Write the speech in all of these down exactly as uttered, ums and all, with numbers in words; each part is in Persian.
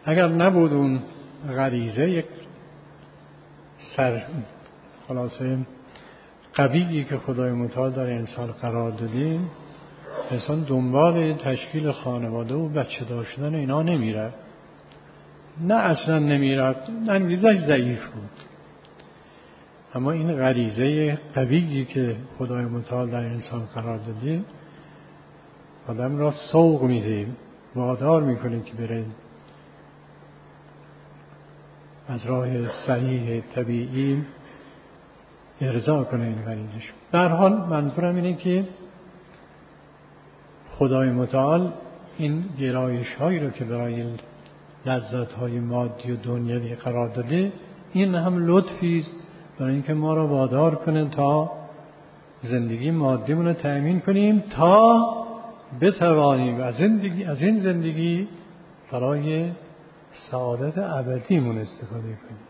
اگر نبود اون غریزه یک سر خلاصه قویی که خدای متعال در انسان قرار داده، انسان دنبال تشکیل خانواده و بچه دار شدن اینا نمیره. نه اصلا نمیره، انگیزش ضعیف بود. اما این غریزه قویی که خدای متعال در انسان قرار داده آدم را سوق میده، وادار میکنه که بره از راه صحیح طبیعی ارضا کنه این غریزش. به هر حال منظورم اینه که خدای متعال این گرایش هایی رو که برای لذت های مادی و دنیوی قرار داده، این هم لطفی است برای اینکه ما را وادار کنه تا زندگی مادیمون رو تأمین کنیم تا بتوانیم از زندگی از این زندگی برای سعادت ابدیمون استفاده کنیم.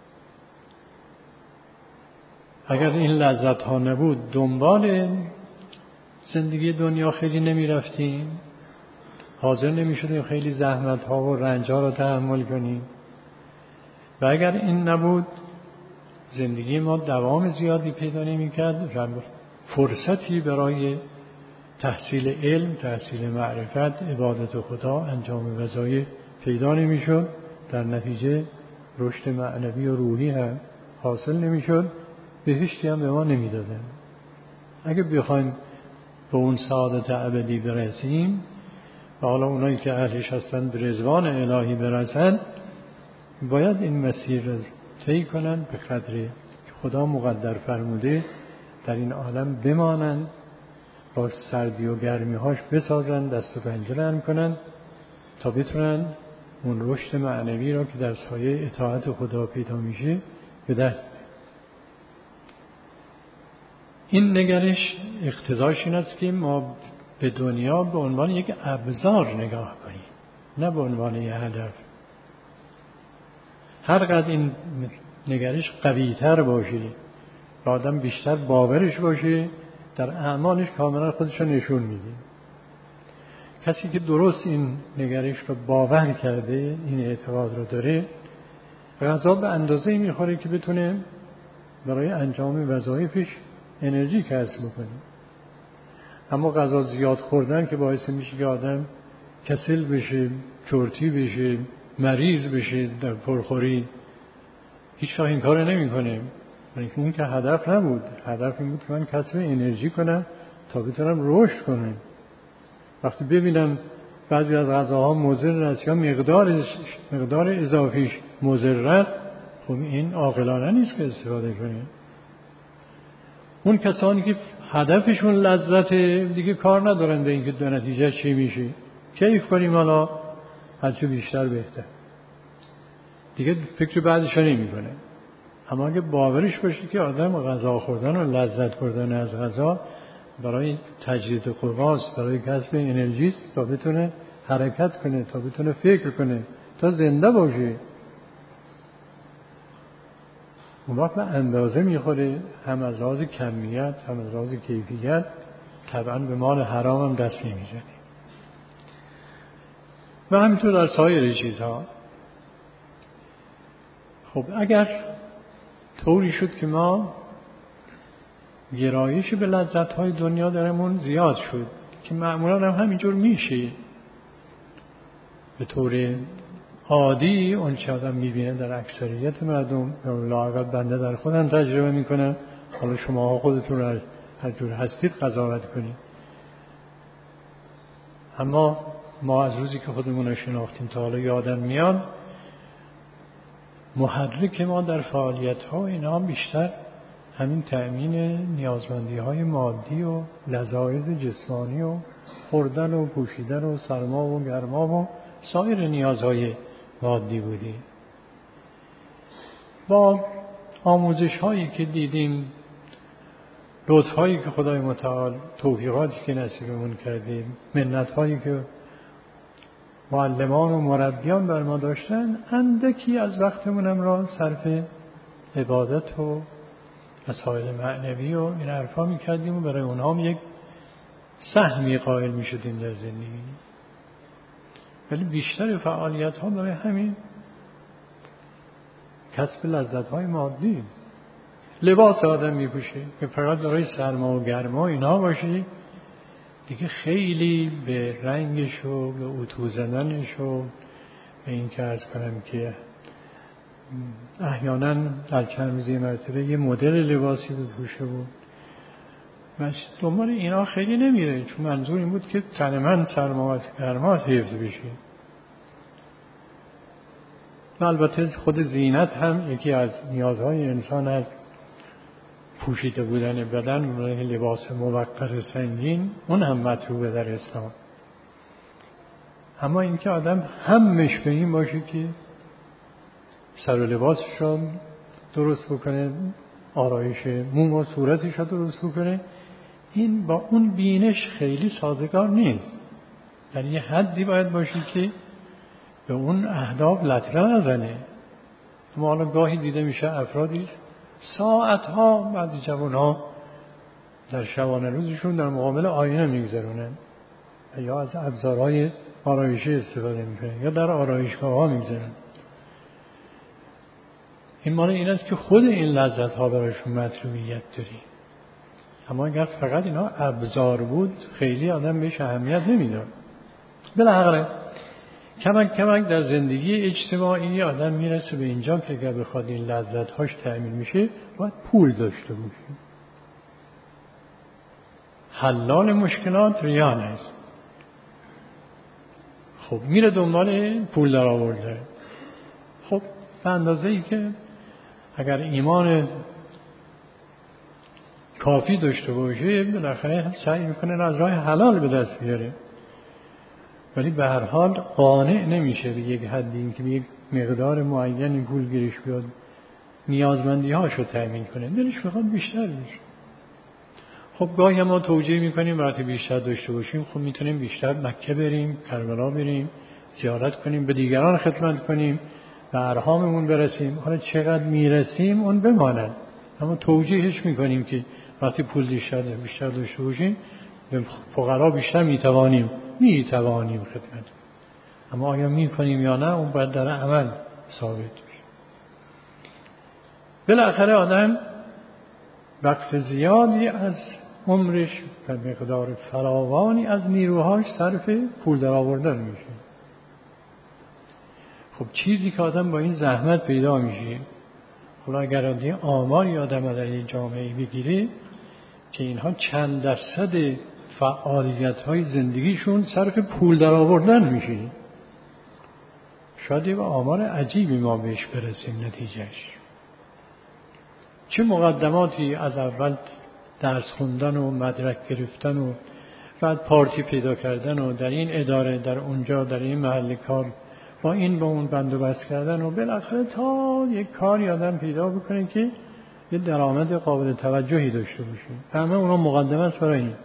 اگر این لذت ها نبود دنبال زندگی دنیا خیلی نمی رفتیم، حاضر نمی شدیم خیلی زحمت ها و رنج ها رو تحمل کنیم. و اگر این نبود زندگی ما دوام زیادی پیدا نمی کرد، فرصتی برای تحصیل علم، تحصیل معرفت، عبادت خدا، انجام وظایف پیدا نمی شد. در نتیجه رشد معنوی و روحی هم حاصل نمی شد، بهشتی هم به ما نمی دادن. اگه بخوایم به اون سعادت ابدی برسیم و حالا اونایی که اهلش هستن به رضوان الهی برسن، باید این مسیر رو طی کنن به قدری که خدا مقدر فرموده در این عالم بمانند، با سردی و گرمی هاش بسازن، دست و پنجه نرم کنن تا بتونن اون رشد معنوی را که در سایه اطاعت خدا پیدا میشه به دست. این نگرش اقتضاش این است که ما به دنیا به عنوان یک ابزار نگاه کنیم، نه به عنوان یک هدف. هر قدر این نگرش قوی تر باشه و آدم بیشتر باورش باشه، در اعمالش کاملا خودش رو نشون میده. کسی که درست این نگرش رو باور کرده، این اعتقاد رو داره، غذا به اندازه‌ای میخوره که بتونه برای انجام وظایفش انرژی کسب کنه. اما غذا زیاد خوردن که باعث میشه که آدم کسل بشه، چرتی بشه، مریض بشه در پرخوری، هیچ وقت این کار نمیکنه. ولی اون که هدف نبود. هدف این بود که من کسب انرژی کنم تا بتونم رشد کنم. وقتی ببینم بعضی از غذاها مضر است یا مقدار مقدار اضافیش مضر است، خب این عاقلانه نیست که استفاده کنیم. اون کسانی که هدفشون لذت دیگه کار ندارن به اینکه دو نتیجه چی میشه، کیف کنیم حالا هرچه بیشتر بهتر، دیگه فکر بعدش نمیکنه. اما اگه باورش باشه که آدم غذا خوردن و لذت بردن از غذا برای تجدید قواست، برای کسب انرژی است، تا بتونه حرکت کنه، تا بتونه فکر کنه، تا زنده باشه، اون وقت به اندازه میخوره، هم از لحاظ کمیت هم از لحاظ کیفیت. طبعا به مال حرام هم دست نمیزنه. و همینطور در سایر چیزها. خب اگر طوری شد که ما گرایش به لذت‌های دنیا درمون زیاد شد، که معمولا هم همینجور میشه به طور عادی، اون چه آدم میبینه در اکثریت مردم، لااقل بنده در خودم تجربه میکنم، حالا شما خودتون رو هر جور هستید قضاوت کنید. اما ما از روزی که خودمون رو شناختیم تا حالا یادم میاد، محرک ما در فعالیت ها اینا بیشتر همین تأمین نیازمندی های مادی و لذایذ جسمانی و خوردن و پوشیدن و سرما و گرما و سایر نیازهای مادی بودی. با آموزش هایی که دیدیم، لطف هایی که خدای متعال، توفیقاتی که نصیبمون کردیم، منت هایی که معلمان و مربیان بر ما داشتن، اندکی از وقتمونم را صرف عبادت و مسائل معنوی و این حرفا میکردیم و برای اونها هم یک سهمی قائل میشدیم در زندگی. ولی بیشتر فعالیت ها برای همین کسب لذت های مادی است. لباس آدم میپوشه که فقط برای سرما و گرما اینا باشه، دیگه خیلی به رنگش و به اتو زدنش و به این که عرض کنم که احیانا در چند روزی مرتبه یه مدل لباسی بپوشه بود و دنبال اینا خیلی نمیره، چون منظور این بود که تن من سرما و گرما حفظ بشه. و البته خود زینت هم یکی از نیازهای انسان است، پوشیده بودن بدن و لباس موقر سنگین اون هم مطلوبه در اسلام. اما اینکه آدم همش به این باشه که سر و لباسش رو درست بکنه، آرایش موم و صورتش رو درست بکنه، این با اون بینش خیلی سازگار نیست. در یه حدی باید باشه که به اون اهداف لطمه نزنه. اما حالا گاهی دیده میشه افرادی ساعتها بعضی جوانها در شبانه روزشون در مقابل آینه میگذرونن یا از ابزارهای آرایشی استفاده میکنن یا در آرایشگاه ها میگذرن. این معنی این است که خود این لذت ها برایشون مطلوبیت داری. اما اگر فقط اینا ابزار بود خیلی آدم بهش اهمیت نمیداد. بالاخره کمک کمک در زندگی اجتماعی آدم میرسه به اینجا که اگر بخواد این لذت هاش تأمین میشه باید پول داشته باشه. حلال مشکلات ریان است. خب میره دنبال پول در آورده. خب به اندازه ای که اگر ایمان کافی داشته باشه بالاخره سعی میکنه از راه حلال به دست بیاره، ولی به هر حال قانع نمیشه به یک حدی این که به یک مقدار معینی پول گیرش بیاد نیازمندی هاشو تأمین کنه، دلش میخواد بیشتر بشه. خب گاهی ما توجیه میکنیم وقتی بیشتر داشته باشیم خب میتونیم بیشتر مکه بریم، کربلا بریم، زیارت کنیم، به دیگران خدمت کنیم، به ارحاممون برسیم. حالا چقدر میرسیم اون بماند، اما توجیهش میکنیم که وقتی پول بیشتر بیشتر داشته باشیم به فقرا بیشتر میتوانیم میتوانیم خدمت. اما آیا میکنیم یا نه اون باید در عمل ثابت بشه. بالاخره آدم وقت زیادی از عمرش و مقدار فراوانی از نیروهاش صرف پول در آوردن میشه. خب چیزی که آدم با این زحمت پیدا میشه، حالا اگر آدم آماری آدم در این جامعه بگیره که اینها چند درصد فعالیت‌های زندگیشون صرف پول در آوردن میشه، شاید به آمار عجیبی ما بهش برسیم. نتیجهش چه مقدماتی از اول درس خوندن و مدرک گرفتن و بعد پارتی پیدا کردن و در این اداره در اونجا در این محل کار با این با اون بند و بست کردن و بالاخره تا یک کاری آدم پیدا بکنه که یه درآمد قابل توجهی داشته باشه. همه اونا مقدمه است برای این.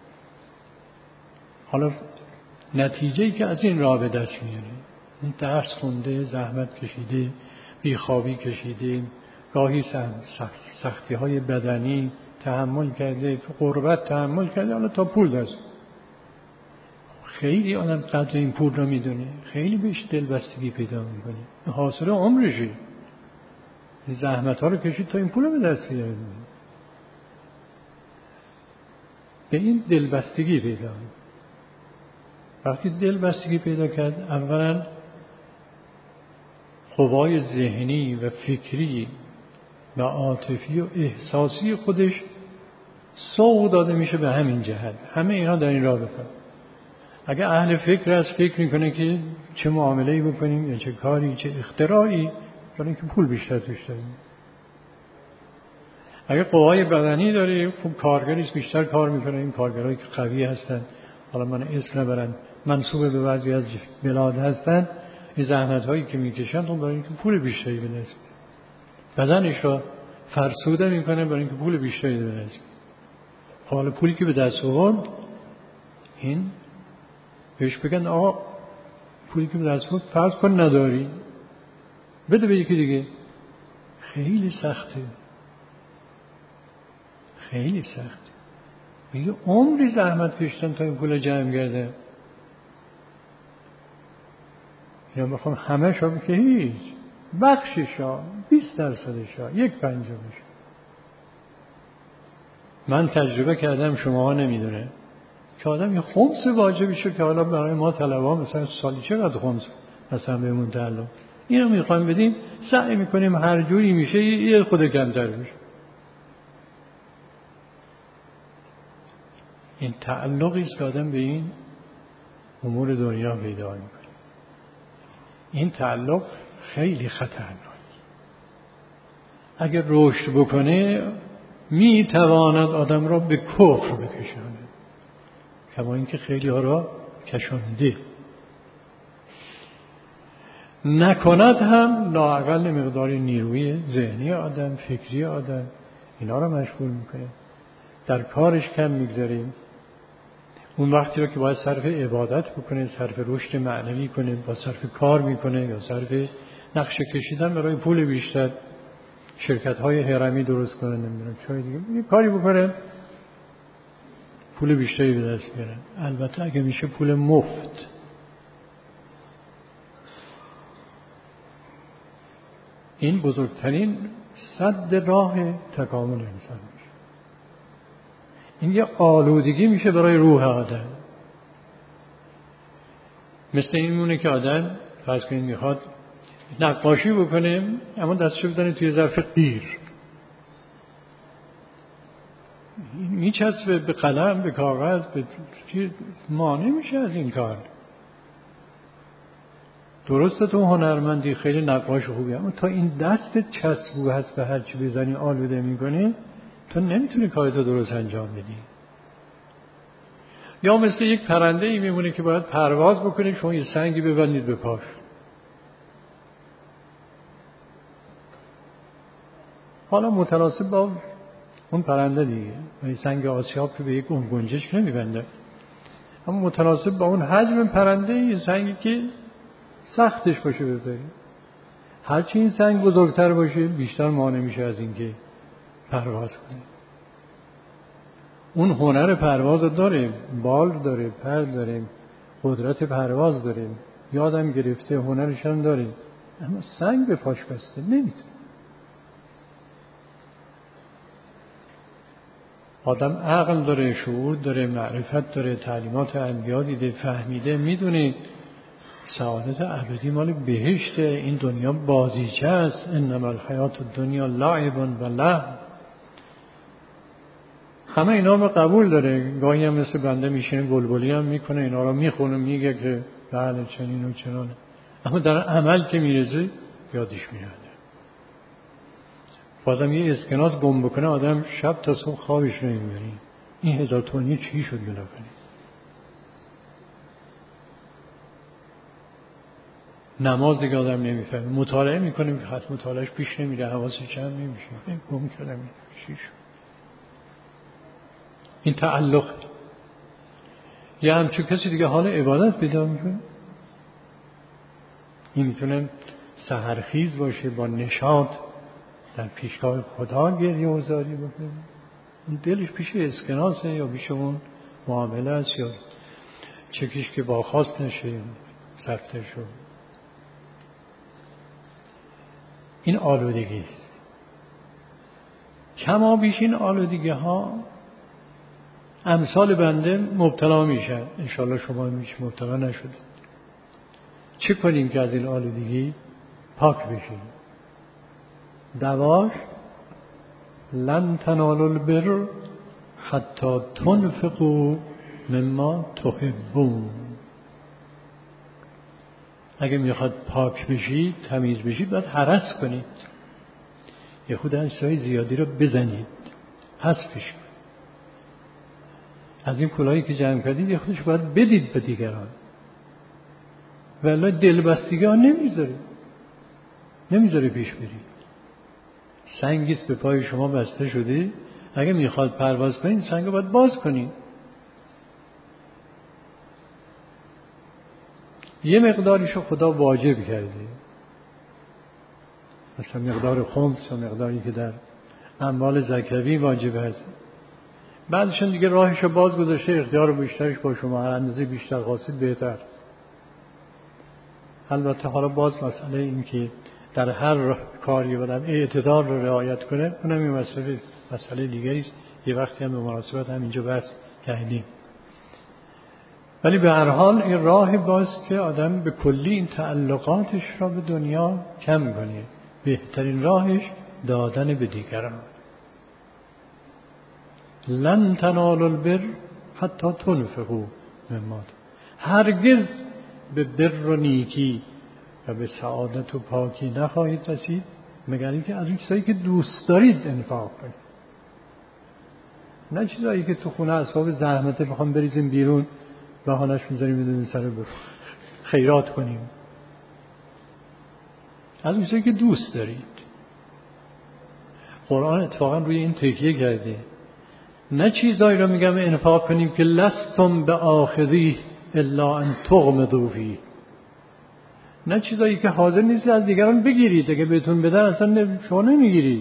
حالا نتیجه‌ای که از این راه به دست میاره، این درس خونده، زحمت کشیده، بیخوابی کشیده، گاهی سختی های بدنی تحمل کرده، غربت تحمل کرده، حالا تا پول دست. خیلی آدم قدر این پول رو میدونه، خیلی بهش دلبستگی پیدا میکنه، حاصل عمرشه. زحمت ها رو کشید تا این پول رو به دست بیاره، به این دلبستگی پیدا میکنه. وقتی دلبستگی پیدا کرد اولا قوای ذهنی و فکری و عاطفی و احساسی خودش سوق داده میشه به همین جهت. همه اینا در این راه بکنه. اگه اهل فکر است فکر میکنه که چه معامله‌ای بکنیم یا چه کاری چه اختراعی برای اینکه پول بیشتر توش داریم. اگه قوای بدنی داره خب کارگریست بیشتر کار میکنه. این کارگرایی که قوی هستن، حالا من اسم نبرن، منسوب به بعضی از بلاد هستن، این زحمت هایی که میکشن خب برای اینکه پول بیشتری به دست بدنش رو فرسوده میکنه برای اینکه پول بیشتری به دست. حالا پولی که به دست آورد این بهش بگن آقا پولی که به دست آورد فرض کن نداری بده به یکی دیگه. خیلی سخته، خیلی سخته. میگه عمری زحمت کشیدن تا این پول جمع کرده. یا بخوام همه شو که هیچ، بخششا بیست درصدشا، یک پنجمش. من تجربه کردم، شما نمیدونه که آدم یه خمس واجبشه که حالا برای ما طلبا مثلا سالی چقدر خمس مثلا بهمون تعلق، اینو میخوایم بدیم، سعی میکنیم هر جوری میشه یه خود کمتر بشه. این تعلقی است که آدم به این امور دنیا پیدا میکنه. این تعلق خیلی خطرناک. اگر رشد بکنه میتواند آدم را به کفر بکشانه، کما اینکه خیلی ها را کشانده. نکند هم لااقل مقدار نیروی ذهنی آدم، فکری آدم، اینا را مشغول میکنه، در کارش کم میگذاریم. اون وقتی رو که باید صرف عبادت بکنه، صرف رشد معنوی کنه، با صرف کار میکنه یا صرف نقشه کشیدن برای پول بیشتر، شرکت های هرمی درست کنه، نمیدونم چای دیگه، یه کاری بکنه پول بیشتری به دست بیارن. البته اگه میشه پول مفت. این بزرگترین سد راه تکامل انسان میشه. این یه آلودگی میشه برای روح آدم. مثل این مونه که آدم فرض کنید میخواد نقاشی بکنه، اما دستشو بزنه توی ظرف قیر، میچسبه به قلم، به کاغذ، به چیز، مانع میشه از این کار. درسته تو هنرمندی، خیلی نقاش خوبی، اما تا این دست چسبو هست به هر چی بزنی آلوده میکنه، تو نمیتونی کارتو درست انجام بدی. یا مثل یک پرنده ای میمونه که باید پرواز بکنه، شما یه سنگی ببندید به پاش، حالا متناسب با اون پرنده دیگه. این سنگ آسیاب که به یک اون گنجشک نمیبنده، اما متناسب با اون حجم پرنده، یه سنگی که سختش باشه بپره. هرچی این سنگ بزرگتر باشه بیشتر مانع میشه از اینکه پرواز کنه. اون هنر پرواز داره، بال داره، پر داره، قدرت پرواز داره، یادم گرفته هنرش هم داره، اما سنگ به پاش بسته نمیتونه. آدم عقل داره، شعور داره، معرفت داره، تعلیمات انبیا دیده، فهمیده، میدونه سعادت ابدی مال بهشته، این دنیا بازیچه است. انما الحیات الدنیا لعب و لهو. همه اینا رو قبول داره. گاهی هم مثل بنده میشینه بلبلی هم میکنه، اینا رو میخونه، میگه که بله چنین و چنانه، اما در عمل که میرسه یادش میاد. بازم یه اسکناس گم بکنه آدم شب تا صبح خوابش نمیبره. این هزار تونی چی شد بالاخره؟ نماز دیگه آدم نمیفهمه، مطالعه میکنه خط مطالعهش پیش نمیره، حواسش جمع نمیشه، این گم کردم چی شد؟ این تعلق. یا همچون کسی دیگه حال عبادت پیدا میکنه، این میتونه سحرخیز باشه، با نشاط در پیشگاه خدا گریه و زاری بکنه، اون دلش پیش اسکناسه یا پیش اون معامله است، یا چکیش که با خواست نشه سفته شد. این آلودگی است. کما بیش این آلودگی ها امثال بنده مبتلا میشن. انشاءالله شما میش مبتلا نشدید. چه کنیم که از این آلودگی پاک بشیم؟ دواش لن تنالوا البر حتی تنفقوا مما تحبون. اگه میخواد پاک بشید، تمیز بشید، باید هرس کنید، یه خود اجزای زیادی رو بزنید، حذفش کنید. از این کلاهی که جمع کردید یه خودش باید بدید به دیگران، ولی دلبستگی ها نمیذاره نمیذاره پیش برید. سنگیست به پای شما بسته شده، اگه میخواد پرواز کنید سنگ رو باید باز کنید. یه مقداریشو خدا واجب کرده، مثلا مقدار خمس و مقداری که در اموال زکوی واجب هست. بعدشون دیگه راهشو باز گذاشته، اختیار بیشترش با شما، هر اندازه بیشتر خواستید بهتر. البته حالا باز مسئله این که در هر کاری آدم اعتدال رو رعایت کنه اونم این مسئله مسئله دیگری است. یه وقتی هم به مناسبت هم اینجا بحث کردیم. ولی به هر حال این راه باست که آدم به کلی این تعلقاتش را به دنیا کم کنه. بهترین راهش دادن به دیگران. لن تنالوا البر حتی تنفقوا مما. هرگز به بر و نیکی و به سعادت و پاکی نخواهید رسید مگر اینکه از اون چیزایی که دوست دارید انفاق کنید. نه چیزایی که تو خونه اسباب زحمته بخوام بریزیم بیرون بهانه‌اش میذاریم بدون سر برو خیرات کنیم. از اون چیزایی که دوست دارید. قرآن اتفاقا روی این تکیه کرده. نه چیزایی رو میگم انفاق کنیم که لستم به آخذی الا ان تغمضوا فیه. نه چیزایی که حاضر نیست از دیگران بگیرید، اگه بهتون بدن اصلا شما نمیگیرید.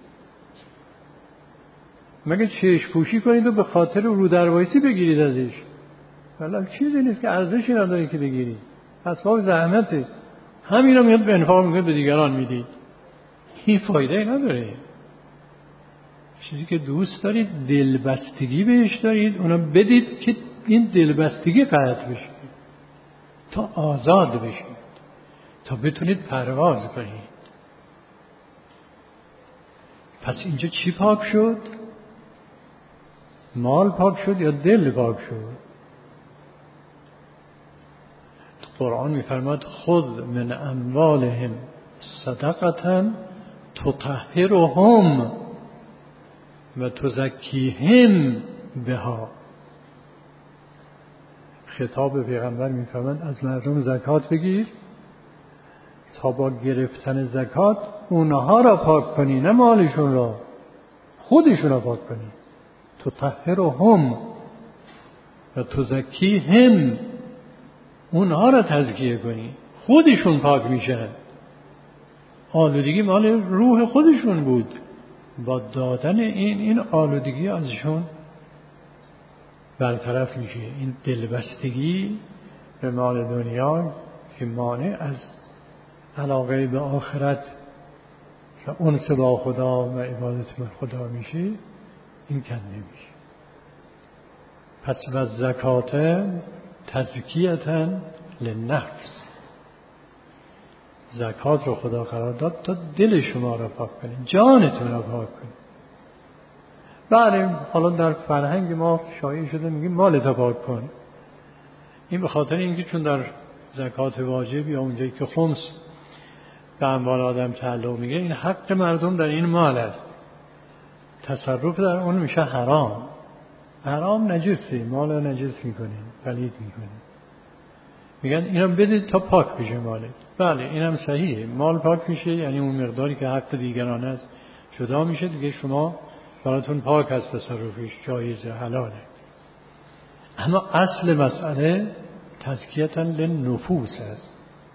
مگه چشم پوشی کنید و به خاطر رو در وایسی بگیرید ازش. ولی چیزی نیست که ارزشی نداره که بگیرید. اسباب زحمته. همین رو میاد به انفاق میکنید به دیگران میدید. این فایده نداره. چیزی که دوست دارید دلبستگی بهش دارید اونا بدید که این دلبستگی قطع بشه تا آزاد بشید تا بتونید پرواز کنید. پس اینجا چی پاک شد؟ مال پاک شد یا دل پاک شد؟ قرآن میفرماد خذ من اموالهم صدقة تطهرهم و تزکیهم بها. خطاب پیغمبر میفرماد از مردم زکات بگیر تا با گرفتن زکات اونها را پاک کنی، نه مالشون را، خودشون را پاک کنی. تطهرهم و تزکیهم، اونها را تزکیه کنی، خودشون پاک میشن. آلودگی مال روح خودشون بود، با دادن این این آلودگی ازشون برطرف میشه. این دلبستگی به مال دنیا که مانع از علاقه به آخرت و انس با خدا و عبادت به خدا میشه، این کنده میشه. پس و زکات تزکیتا للنفس، زکات رو خدا قرار داد تا دل شما رو پاک کنید، جانتون رو پاک کنید. بله حالا در فرهنگ ما شایع شده میگیم مالت رو پاک کن. این به خاطر اینکه چون در زکات واجب یا اونجایی که خمس به اموال آدم تعلق میگه این حق مردم در این مال است، تصرف در اون میشه حرام. حرام نجسی، مال رو نجس میکنه، پلید میکنه. میگن اینم بدید تا پاک بشه مالت. بله اینم صحیحه، مال پاک میشه یعنی اون مقداری که حق دیگران است جدا میشه دیگه، شما براتون پاک است، تصرفش جایزه، حلاله. اما اصل مسئله تزکیة للنفوس است.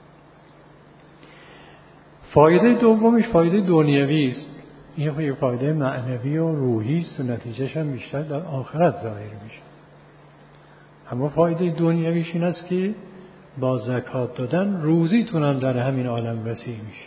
فایده دومش فایده دنیوی است. این یه فایده معنوی و روحی است و نتیجهش هم بیشتر در آخرت ظاهر میشه. اما فایده دنیویش این است که با زکات دادن روزیتون هم در همین عالم وسیع میشه.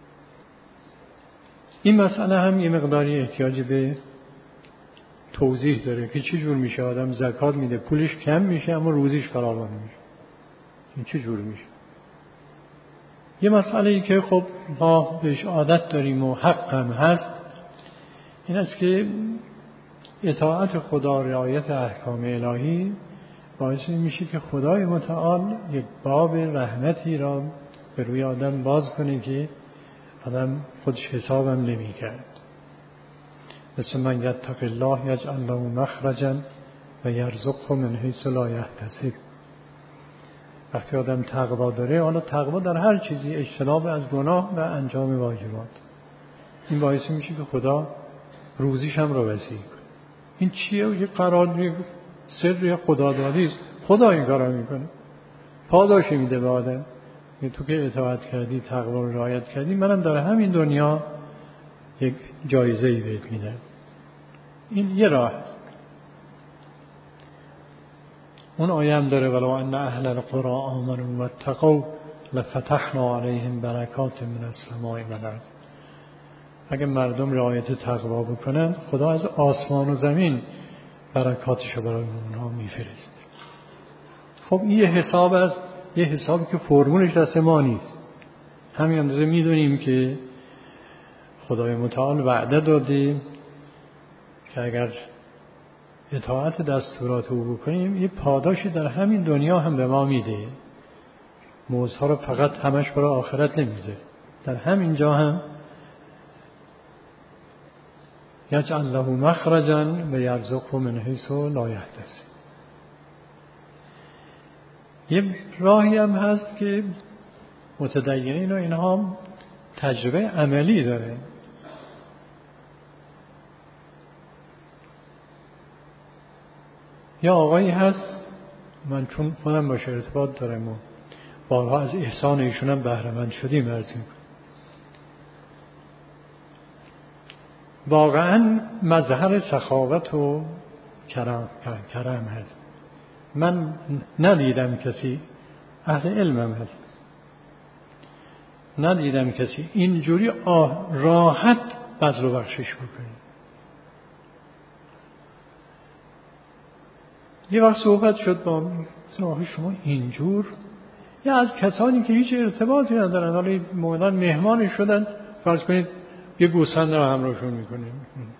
این مسئله هم یه مقداری احتیاج به توضیح داره که چه جور میشه آدم زکات میده پولش کم میشه اما روزیش فراوان میشه. این چه جور میشه؟ یه مسئله ای که خب ما بهش عادت داریم و حق هم هست این است که اطاعت خدا، رعایت احکام الهی باعث میشه که خدای متعال یک باب رحمتی را به روی آدم باز کنه که آدم خودش حسابم نمی کرد. مثل من یتق الله یجعل له مخرجا و یرزقه من حیث لا یحتسب. وقتی آدم تقوا داره، حالا تقوا در هر چیزی، اجتناب از گناه و انجام واجبات، این باعث میشه که خدا روزیش هم رو وسیع کنه. این چیه؟ یه قرار سر خدا دادی است. خدا این کارا میکنه، پاداشی میده به آدم. تو که اطاعت کردی، تقوا رو رعایت کردی، منم در همین دنیا یک جایزه‌ای بهت میدم. این یه راه است. اون آیه هم داره ولو ان اهل القرى آمنوا واتقوا لفتحنا علیهم برکات من السماء والارض. اگه مردم رعایت تقوا بکنند خدا از آسمان و زمین برکاتش رو برای اونها میفرسته. خب این یه حساب است، یه حسابی که فرمولش دست ما نیست. همین اندازه میدونیم که خدای متعال وعده داده که اگر اطاعت دستورات او بکنیم یه پاداشی در همین دنیا هم به ما میده. موزها رو فقط همش برای آخرت نمیذاره، در همین جا هم یجعل له مخرجا و یرزقه من حیث لا یحتسب. یه راهی هم هست که متدینین و اینها تجربه عملی داره. یا آقایی هست، من چون خودم باشه ارتباط دارم و بارها از احسان ایشون هم بهره مند شدیم، عرض می‌کنم واقعا مظهر سخاوت و کرم کرم هست. من ندیدم کسی، اهل علمم هست، ندیدم کسی اینجوری راحت بذل و بخشش بکنه. یه وقت صحبت شد با شما اینجور، یا از کسانی که هیچ ارتباطی ندارن، حالا مومنان مهمانی شدن، فرض کنید یه گوسفند رو همراهشون میکنیم،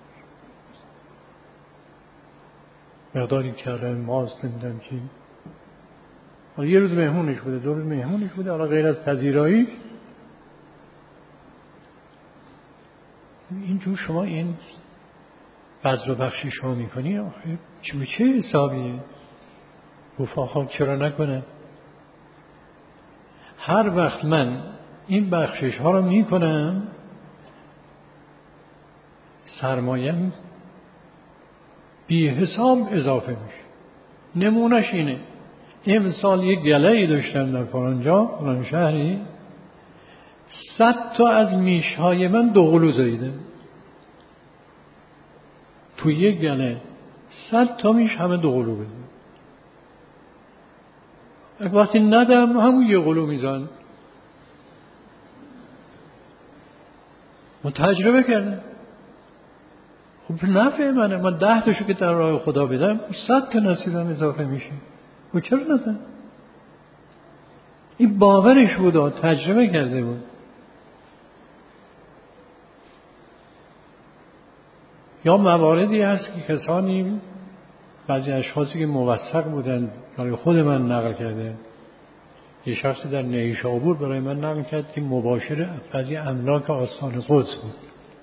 مقداری کرم ماست نمیدونم چی، حالا یه روز مهمونش بوده، دو روز مهمونش بوده، حالا غیر از پذیرایی اینجور شما این بذل و بخشش ها میکنی، آخه چه چه حسابیه؟ گفت آخه چرا نکنه؟ هر وقت من این بخشش ها رو میکنم سرمایم بی حساب اضافه میشه. نمونش اینه، امسال یک گله‌ای داشتم در فلانجا فلان شهری، صد تا از میشهای من دو قلو زاییده تو یک گله، صد تا میش همه دو قلو بده. وقتی ندم همون یه قلو میزن. من تجربه کردم، خب نفع منه، من ده تاشو که در راه خدا بدم صد تا نصیبم اضافه میشه، و چرا ندم؟ این باورش بود، تجربه کرده بود. یا مواردی هست که کسانی، بعضی اشخاصی که موثق بودن برای خود من نقل کرده، یه شخصی در نیشابور برای من نقل کرد که مباشر بعضی املاک آستان قدس بود.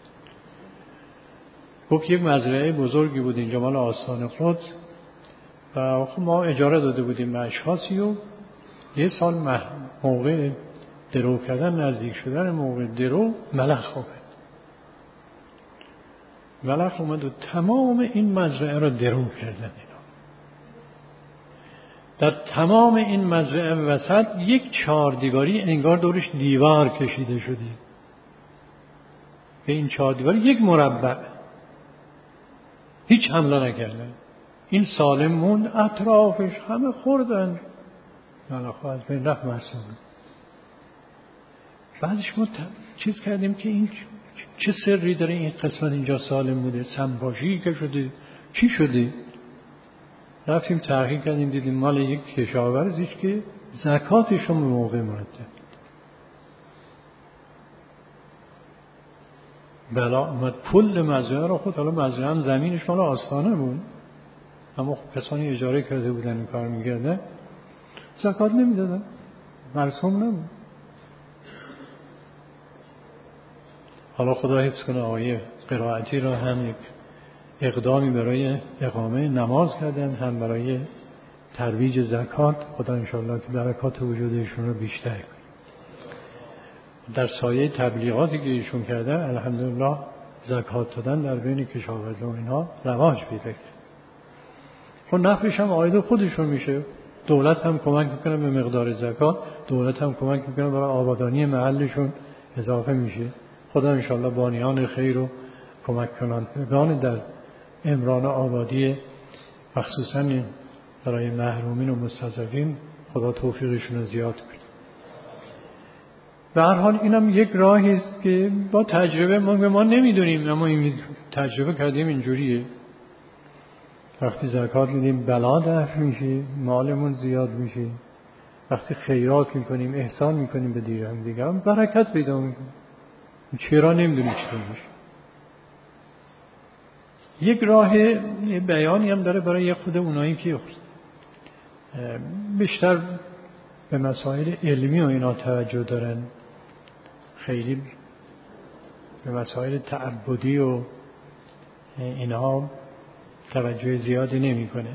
گفت یک مزرعه بزرگی بود اینجا مال آستان قدس و ما اجاره داده بودیم به اشخاصی و یه سال موقع درو کردن، نزدیک شدن موقع درو، ملخ اومد. ملخ اومد و تمام این مزرعه را درو کردن. اینا در تمام این مزرعه وسط یک چهار دیواری انگار دورش دیوار کشیده شده، به این چهار دیواری یک مربع، هیچ حمله نکردن. این سالم موند، اطرافش همه خوردن، ملخ از بین رفت محسوب. بعدش ما چیز کردیم که این چه سری داره این قسمت اینجا سالم بوده، سنباشی که شده، چی شده؟ رفتیم تحقیق کردیم، دیدیم مال یک کشاورزیش که زکاتش رو به موقع مرتب. بلا اومد کل مزرعه رو خود، حالا مزرعه هم زمینش مال آستانه بود، اما کسانی اجاره کرده بودن این کار میکردن، زکات نمیدادن، مرسوم نبود. حالا خدا حفظ کنه آیه قرائتی را هم یک اقدامی برای اقامه نماز کردن، هم برای ترویج زکات. خدا انشاءالله که برکات وجودشون رو بیشتر کنه. در سایه تبلیغاتی که ایشون کردن الحمدلله زکات دادن در بین کشاورزان اینها رواج پیدا کرد. خب نفعش هم عاید خودشون میشه، دولت هم کمک میکنه به مقدار زکات، دولت هم کمک میکنه برای آبادانی محلشون اضافه میشه. خدا انشاءالله بانیان خیر و کمک کنندگان در امران آبادی مخصوصا برای محرومین و مستضعفین خدا توفیقشون رو زیاد کنه. به هر حال اینم یک راهی است که با تجربه ما ما نمیدونیم، اما این تجربه کردیم اینجوریه. وقتی زکات میدیم بلا دفع میشه، مالمون زیاد میشه. وقتی خیرات میکنیم، احسان میکنیم به دیگران، دیگران برکت پیدا میکنیم. چرا نمیدونیم چطور میشه. یک راه بیانی هم داره برای خود اونایی که بیشتر به مسائل علمی و اینا توجه دارن، خیلی به مسائل تعبدی و اینها توجه زیادی نمی کنه.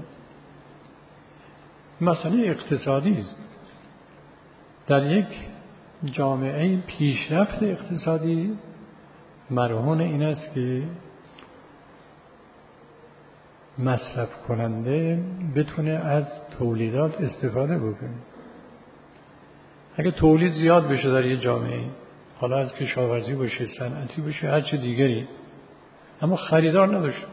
مسئله اقتصادی است. در یک جامعه پیشرفت اقتصادی مرهون این است که مصرف کننده بتونه از تولیدات استفاده بکنه. اگه تولید زیاد بشه در یک جامعه، حالا از کشاورزی باشه، صنعتی باشه، هر چه دیگری، اما خریدار نداشته،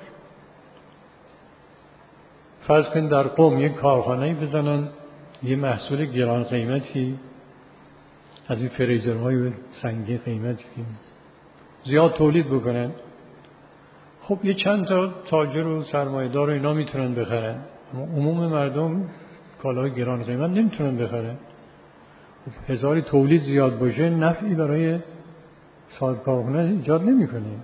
فرض کن در قم یک کارخانه‌ای بزنن، یه محصول گران قیمتی از این فریزرهای سنگین قیمتی زیاد تولید بکنن، خب یه چند تا تاجر و سرمایه‌دار و اینا میتونن بخرن، اما عموم مردم کالای گران قیمت نمیتونن بخرن. خب هزاری تولید زیاد باشه، نفعی برای صاحب کارخانه ایجاد نمیکنه.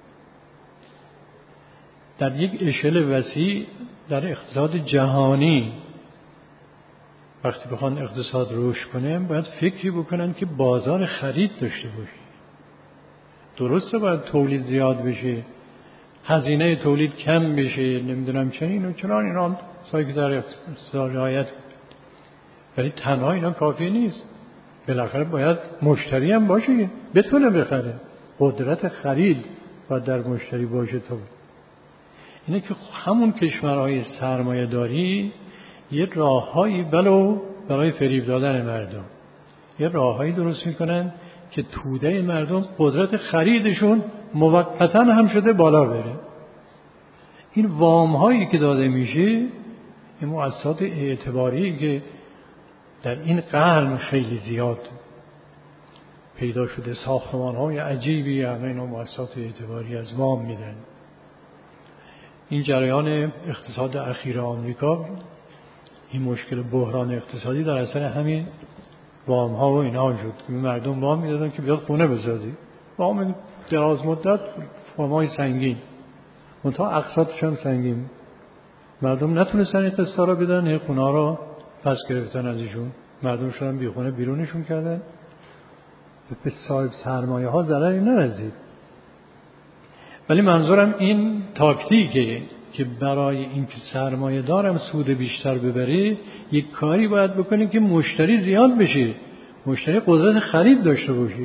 در یک اشل وسیع در اقتصاد جهانی وقتی بخوان اقتصاد رشد کنه، باید فکری بکنن که بازار خرید داشته باشه. درسته باید تولید زیاد بشه، هزینه تولید کم بشه، نمیدونم چنین و چنان، اینا سایی که در اقتصاد رعایت، ولی تنها اینا کافی نیست. بالاخره باید مشتری هم باشه، بتونه بخره. قدرت خرید باید در مشتری باشه. تو اینه که همون کشورهای سرمایه داری یه راههایی بلو برای فریب دادن مردم، یه راههایی درست میکنن که توده مردم قدرت خریدشون موقتا هم شده بالا بره. این وام هایی که داده میشه، این مؤسسات اعتباری که در این قرن خیلی زیاد پیدا شده، ساختمان های عجیبی همه اینا مؤسسات اعتباری از وام میدن. این جریان اقتصاد اخیر آمریکا، این مشکل بحران اقتصادی در اثر همین وام ها و اینا شد که مردم وام میدادن که بیاد خونه بسازی، وام دراز مدت، وام های سنگین، منتها اقساطش هم سنگین، مردم نتونستن این قسطا رو بدن، این خونه ها رو پس گرفتن ازشون، مردم شدن بی خونه، بیرونشون کردن. به صاحب سرمایه ها ضرری نرسید. ولی منظورم این تاکتیکه که برای اینکه سرمایه دارم سود بیشتر ببره، یک کاری باید بکنیم که مشتری زیاد بشه، مشتری قدرت خرید داشته باشه.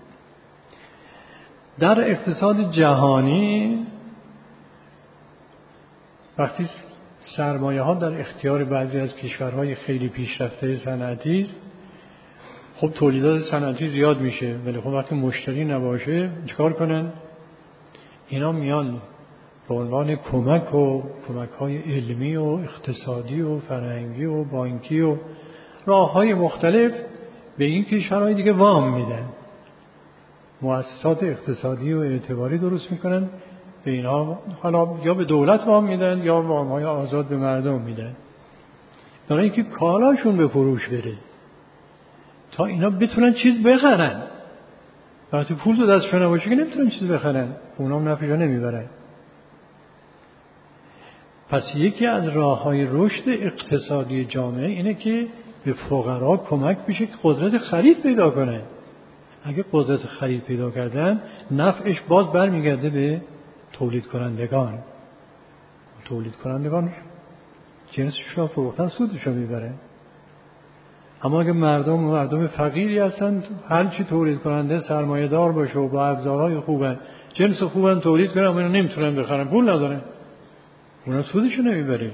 در اقتصاد جهانی وقتی سرمایه ها در اختیار بعضی از کشورهای خیلی پیشرفته صنعتی است، خب تولیدات صنعتی زیاد میشه، ولی خب وقتی مشتری نباشه چیکار کنن؟ اینا میان به عنوان کمک و کمک‌های علمی و اقتصادی و فرهنگی و بانکی و راه‌های مختلف به این کشورهای دیگه وام میدن، مؤسسات اقتصادی و اعتباری درست میکنن، به اینها حالا یا به دولت وام میدن یا وام‌های آزاد به مردم میدن، برای اینکه کالاشون به فروش بره، تا اینا بتونن چیز بخرن. وقتی پول تو دستشون نباشه که نمیتونن چیز بخرن، اونا هم نفعشو نمیبرن. پس یکی از راه‌های رشد اقتصادی جامعه اینه که به فقرا کمک بشه که قدرت خرید پیدا کنه. اگه قدرت خرید پیدا کردن، نفعش باز برمیگرده به تولید کنندگان. تولید کنندگان جنسش رو فروختن، سودش رو میبرن. اما اگه مردم مردم فقیری هستن، هر چی تولید کننده سرمایه دار باشه و با ابزارهای خوبن، جنس خوبن تولید کنن، اما اینا نمیتونن بخرن، پول ندارن، اونا سودشو نمیبره.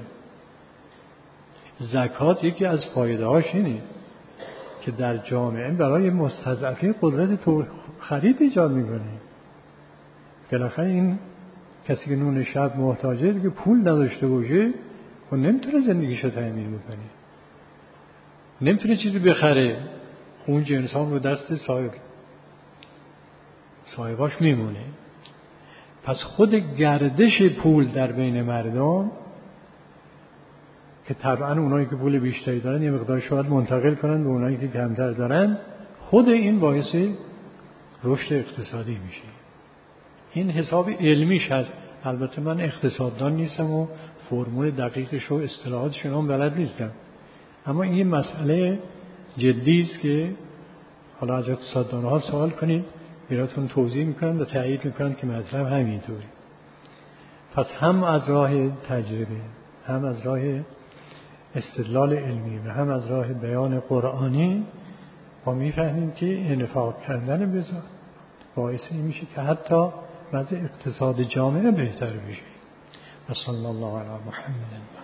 زکات یکی از فایده هاش اینه که در جامعه برای مستضعفین قدرت خرید ایجاد میکنه. بالاخره این کسی که نون شب محتاجه دیگه پول نداشته باشه و نمیتونه زندگیشو تامین بکنه، نمیتونه چیزی بخره، اون جنس هم رو دست صاحب صاحباش میمونه. پس خود گردش پول در بین مردم که طبعا اونایی که پول بیشتری دارن یه مقدار شاید منتقل کنن به اونایی که کمتر دارن، خود این باعث رشد اقتصادی میشه. این حساب علمیش هست. البته من اقتصاددان نیستم و فرمول دقیقش و اصطلاحاتش هم بلد نیستم، اما این مسئله جدی است که حالا از اقتصاددان ها سوال کنید، براتون توضیح میکنن و تایید میکنن که مطلب همینطوری. پس هم از راه تجربه، هم از راه استدلال علمی و هم از راه بیان قرآنی ما میفهمیم که انفاق کردن بذار باعث این میشه که حتی وضع اقتصاد جامعه بهتر بشه. و صلی الله علی محمد.